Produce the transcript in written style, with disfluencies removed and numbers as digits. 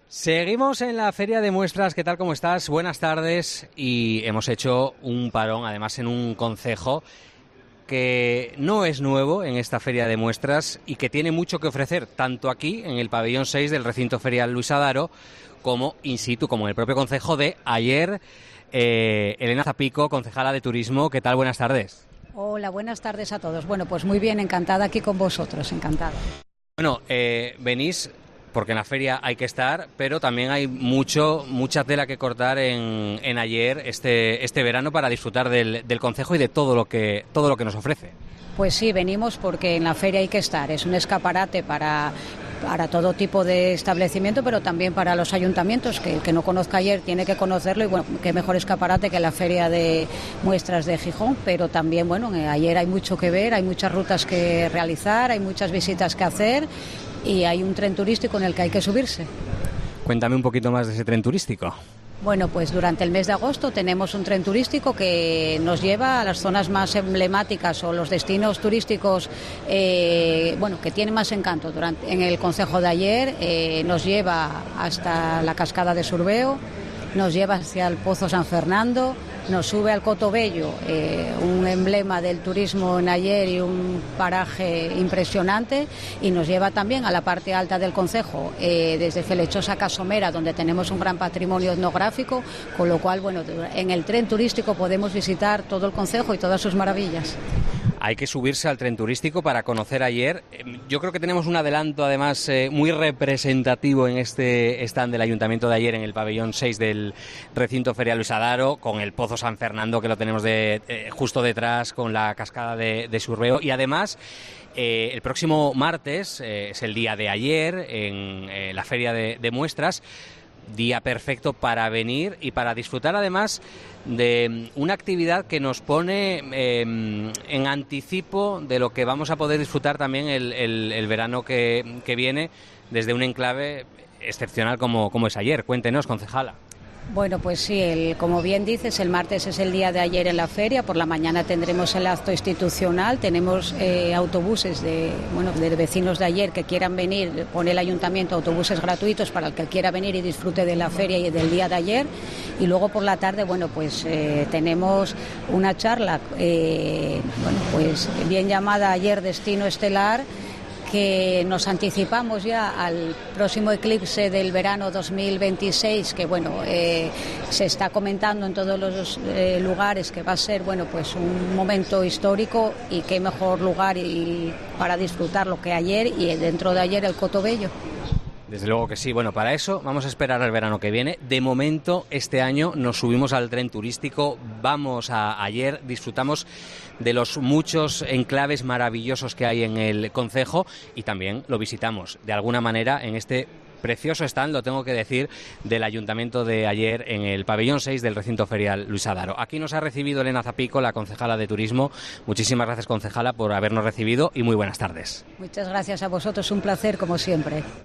Seguimos en la Feria de Muestras. ¿Qué tal? ¿Cómo estás? Buenas tardes. Y hemos hecho un parón, además en un concejo que no es nuevo en esta Feria de Muestras y que tiene mucho que ofrecer, tanto aquí, en el pabellón 6 del recinto ferial Luis Adaro, como in situ, como en el propio concejo de Ayer. Elena Zapico, concejala de Turismo. ¿Qué tal? Buenas tardes. Hola, buenas tardes a todos. Bueno, pues muy bien, encantada aquí con vosotros, encantada. Bueno, venís porque en la feria hay que estar, pero también hay mucha tela que cortar en Ayer este verano para disfrutar del concejo y de todo lo que nos ofrece. Pues sí, venimos porque en la feria hay que estar. Es un escaparate para todo tipo de establecimiento, pero también para los ayuntamientos, que el que no conozca Ayer tiene que conocerlo, y bueno, qué mejor escaparate que la Feria de Muestras de Gijón, pero también, bueno, en Ayer hay mucho que ver, hay muchas rutas que realizar, hay muchas visitas que hacer y hay un tren turístico en el que hay que subirse. Cuéntame un poquito más de ese tren turístico. Bueno, pues durante el mes de agosto tenemos un tren turístico que nos lleva a las zonas más emblemáticas o los destinos turísticos que tienen más encanto en el concejo de Ayer. Nos lleva hasta la cascada de Surbeo, nos lleva hacia el Pozo San Fernando, nos sube al Coto Bello, un emblema del turismo en Ayer y un paraje impresionante, y nos lleva también a la parte alta del concejo, desde Felechosa a Casomera, donde tenemos un gran patrimonio etnográfico, con lo cual, bueno, en el tren turístico podemos visitar todo el concejo y todas sus maravillas. Hay que subirse al tren turístico para conocer Ayer. Yo creo que tenemos un adelanto, además, muy representativo en este stand del Ayuntamiento de Ayer, en el pabellón 6 del recinto ferial Luis Adaro, con el Pozo San Fernando, que lo tenemos justo detrás, con la cascada de Surbeo. Y además, el próximo martes es el día de Ayer, en la Feria de Muestras. Día perfecto para venir y para disfrutar, además, de una actividad que nos pone en anticipo de lo que vamos a poder disfrutar también el verano que viene, desde un enclave excepcional como es Ayer. Cuéntenos, concejala. Bueno, pues sí, como bien dices, el martes es el día de Ayer en la feria. Por la mañana tendremos el acto institucional, tenemos autobuses de vecinos de Ayer que quieran venir, pone el ayuntamiento autobuses gratuitos para el que quiera venir y disfrute de la feria y del día de Ayer. Y luego por la tarde, tenemos una charla, bien llamada Ayer Destino Estelar, que nos anticipamos ya al próximo eclipse del verano 2026, que se está comentando en todos los lugares que va a ser un momento histórico, y qué mejor lugar para disfrutarlo que Ayer, y dentro de Ayer el Coto Bello. Desde luego que sí. Bueno, para eso vamos a esperar al verano que viene. De momento, este año nos subimos al tren turístico, vamos a Ayer, disfrutamos de los muchos enclaves maravillosos que hay en el concejo, y también lo visitamos de alguna manera en este precioso stand, lo tengo que decir, del Ayuntamiento de Ayer, en el pabellón 6 del recinto ferial Luis Adaro. Aquí nos ha recibido Elena Zapico, la concejala de Turismo. Muchísimas gracias, concejala, por habernos recibido, y muy buenas tardes. Muchas gracias a vosotros, un placer como siempre.